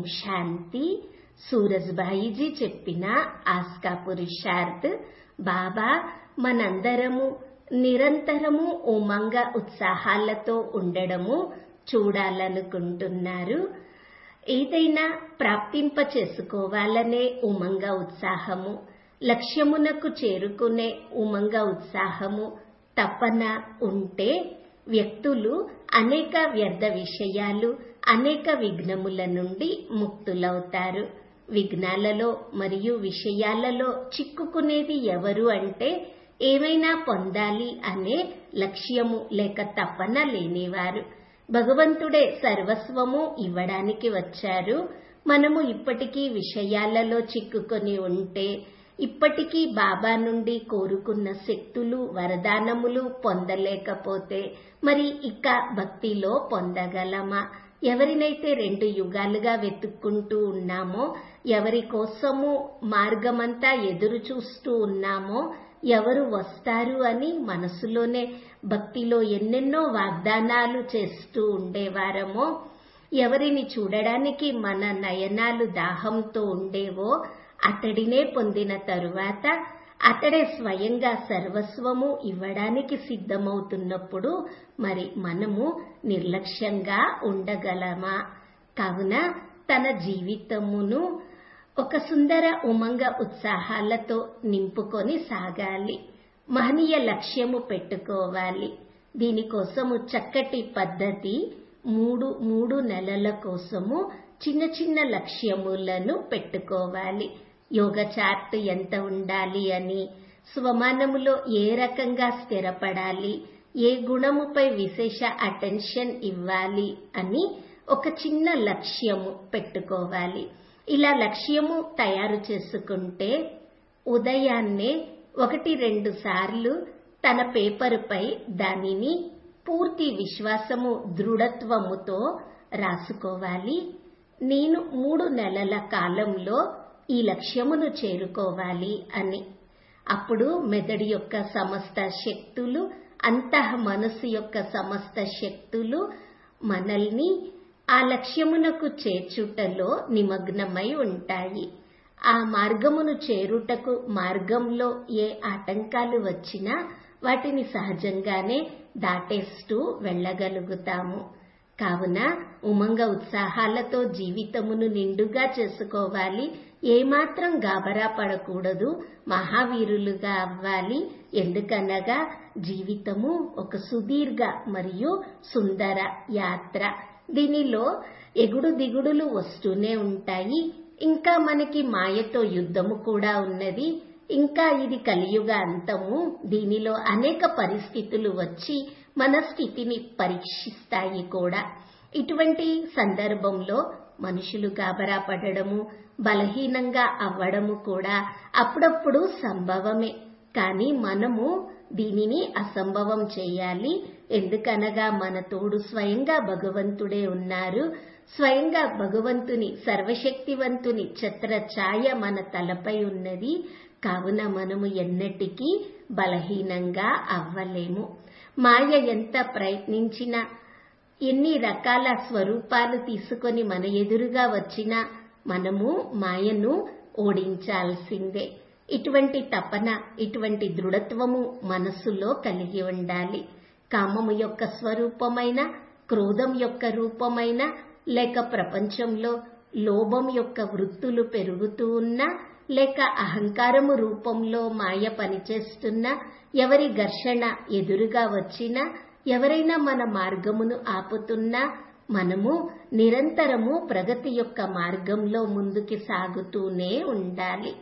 శాంతి. సూరజ్భాయిజీ చెప్పిన ఆస్కా పురుషార్థ్. బాబా మనందరము నిరంతరము ఉమంగ ఉత్సాహాలతో ఉండడము చూడాలనుకుంటున్నారు. ఏదైనా ప్రాప్తింప చేసుకోవాలనే ఉమంగ ఉత్సాహము, లక్ష్యమునకు చేరుకునే ఉమంగ ఉత్సాహము, తపన ఉంటే వ్యక్తులు అనేక వ్యర్థ విషయాలు, అనేక విఘ్నముల నుండి ముక్తులవుతారు. విఘ్నాలలో మరియు విషయాలలో చిక్కుకునేది ఎవరు అంటే ఏమైనా పొందాలి అనే లక్ష్యము లేక తపన లేనివారు. భగవంతుడే సర్వస్వము ఇవ్వడానికి వచ్చారు. మనము ఇప్పటికీ విషయాలలో చిక్కుకొని ఉంటే, ఇప్పటికీ బాబా నుండి కోరుకున్న శక్తులు, వరదానములు పొందలేకపోతే మరి ఇక భక్తిలో పొందగలమా? ఎవరినైతే 2 యుగాలుగా వెతుక్కుంటూ ఉన్నామో, ఎవరి కోసము మార్గమంతా ఎదురు చూస్తూ ఉన్నామో, ఎవరు వస్తారు అని మనసులోనే భక్తిలో ఎన్నెన్నో వాగ్దానాలు చేస్తూ ఉండేవారమో, ఎవరిని చూడడానికి మన నయనాలు దాహంతో ఉండేవో అతడినే పొందిన తరువాత అతడే స్వయంగా సర్వస్వము ఇవ్వడానికి సిద్ధమవుతున్నప్పుడు మరి మనము నిర్లక్ష్యంగా ఉండగలమా? కావున తన జీవితమును ఒక సుందర ఉమంగ ఉత్సాహాలతో నింపుకొని సాగాలి. మహనీయ లక్ష్యము పెట్టుకోవాలి. దీనికోసము చక్కటి పద్ధతి 3 నెలల కోసము చిన్న చిన్న లక్ష్యములను పెట్టుకోవాలి. యోగ చార్ట్ ఎంత ఉండాలి అని, స్వమానములో ఏ రకంగా స్థిరపడాలి, ఏ గుణముపై విశేష అటెన్షన్ ఇవ్వాలి అని ఒక చిన్న లక్ష్యము పెట్టుకోవాలి. ఇలా లక్ష్యము తయారు చేసుకుంటే ఉదయాన్నే 1-2 సార్లు తన పేపరుపై దానిని పూర్తి విశ్వాసము, దృఢత్వముతో రాసుకోవాలి. నేను 3 నెలల కాలంలో ఈ లక్ష్యమును చేరుకోవాలి అని. అప్పుడు మెదడు యొక్క సమస్త శక్తులు, అంతః మనసు యొక్క సమస్త శక్తులు మనల్ని ఆ లక్ష్యమునకు చేర్చుటలో నిమగ్నమై ఉంటాయి. ఆ మార్గమును చేరుటకు మార్గంలో ఏ ఆటంకాలు వచ్చినా వాటిని సహజంగానే దాటేస్తూ వెళ్ళగలుగుతాము. కావున ఉమంగ ఉత్సాహాలతో జీవితమును నిండుగా చేసుకోవాలి. ఏమాత్రం గాబరా పడకూడదు. మహావీరులుగా అవ్వాలి. ఎందుకనగా జీవితము ఒక సుదీర్ఘ మరియు సుందర యాత్ర. దీనిలో ఎగుడు దిగుడులు వస్తూనే ఉంటాయి. ఇంకా మనకి మాయతో యుద్ధము కూడా ఉన్నది. ఇంకా ఇది కలియుగ అంతము. దీనిలో అనేక పరిస్థితులు వచ్చి మన స్థితిని పరీక్షిస్తాయి కూడా. ఇటువంటి సందర్భంలో మనుషులు గాబరా పడడము, బలహీనంగా అవ్వడము కూడా అప్పుడప్పుడు సంభవమే. కానీ మనము దీనిని అసంభవం చేయాలి. ఎందుకనగా మన తోడు స్వయంగా భగవంతుడే ఉన్నారు. స్వయంగా భగవంతుని, సర్వశక్తివంతుని ఛత్ర ఛాయ మన తలపై ఉన్నది. కావున మనము ఎన్నటికీ బలహీనంగా అవ్వలేము. మాయ ఎంత ప్రయత్నించినా, ఎన్ని రకాల స్వరూపాలు తీసుకొని మన ఎదురుగా వచ్చినా మనము మాయను ఓడించాల్సిందే. ఇటువంటి తపన, ఇటువంటి దృఢత్వము మనస్సులో కలిగి ఉండాలి. కామము యొక్క స్వరూపమైన, క్రోధం యొక్క రూపమైన, లేక ప్రపంచంలో లోభం యొక్క వృత్తులు పెరుగుతూ ఉన్నా, లేక అహంకారము రూపంలో మాయ పనిచేస్తున్నా, ఎవరి ఘర్షణ ఎదురుగా వచ్చినా, ఎవరైనా మన మార్గమును ఆపుతున్నా మనము నిరంతరము ప్రగతి యొక్క మార్గంలో ముందుకు సాగుతూనే ఉండాలి.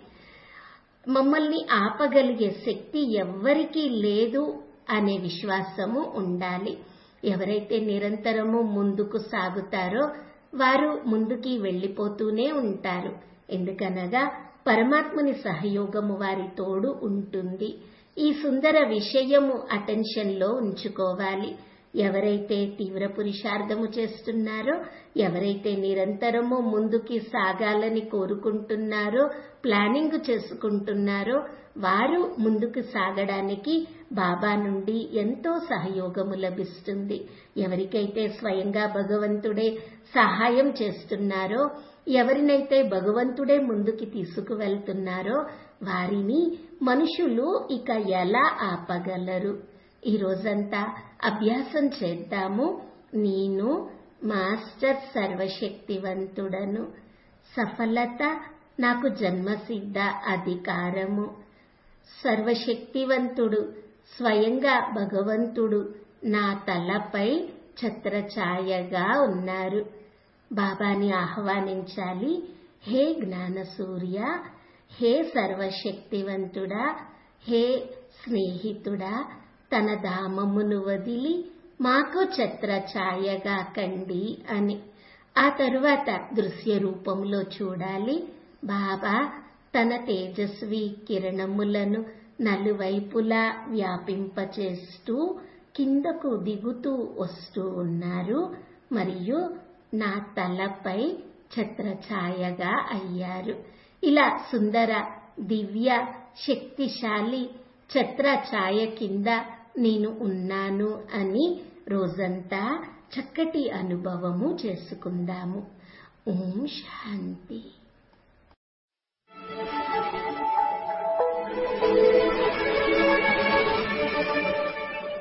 మమ్మల్ని ఆపగలిగే శక్తి ఎవ్వరికీ లేదు అనే విశ్వాసము ఉండాలి. ఎవరైతే నిరంతరము ముందుకు సాగుతారో వారు ముందుకి వెళ్లిపోతూనే ఉంటారు. ఎందుకనగా పరమాత్ముని సహయోగము వారి తోడు ఉంటుంది. ఈ సుందర విషయము అటెన్షన్ లో ఉంచుకోవాలి. ఎవరైతే తీవ్ర పురుషార్థము చేస్తున్నారో, ఎవరైతే నిరంతరము ముందుకి సాగాలని కోరుకుంటున్నారో, ప్లానింగ్ చేసుకుంటున్నారో వారు ముందుకు సాగడానికి బాబా నుండి ఎంతో సహయోగము లభిస్తుంది. ఎవరికైతే స్వయంగా భగవంతుడే సహాయం చేస్తున్నారో, ఎవరినైతే భగవంతుడే ముందుకి తీసుకువెళ్తున్నారో వారిని మనుషులు ఇక ఎలా ఆపగలరు? ఈ రోజంతా అభ్యాసం చేద్దాము. నేను మాస్టర్ సర్వశక్తివంతుడను. సఫలత నాకు జన్మసిద్ధ అధికారము. సర్వశక్తివంతుడు స్వయంగా భగవంతుడు నా తలపై ఛత్రఛాయగా ఉన్నారు. బాబాని ఆహ్వానించాలి. హే జ్ఞాన సూర్య, హే సర్వశక్తివంతుడా, హే స్నేహితుడా, తన ధామమును వదిలి మాకు ఛత్రఛాయగా కండి అని. ఆ తరువాత దృశ్య రూపంలో చూడాలి. బాబా తన తేజస్వి కిరణములను నలువైపులా వ్యాపింపచేస్తూ కిందకు దిగుతూ వస్తూ ఉన్నారు మరియు నా తలపై ఛత్రఛాయగా అయ్యారు. ఇలా సుందర దివ్య శక్తిశాలి ఛత్రఛాయ కింద నేను ఉన్నాను అని రోజంతా చక్కటి అనుభవము చేసుకుందాము. ఓం శాంతి.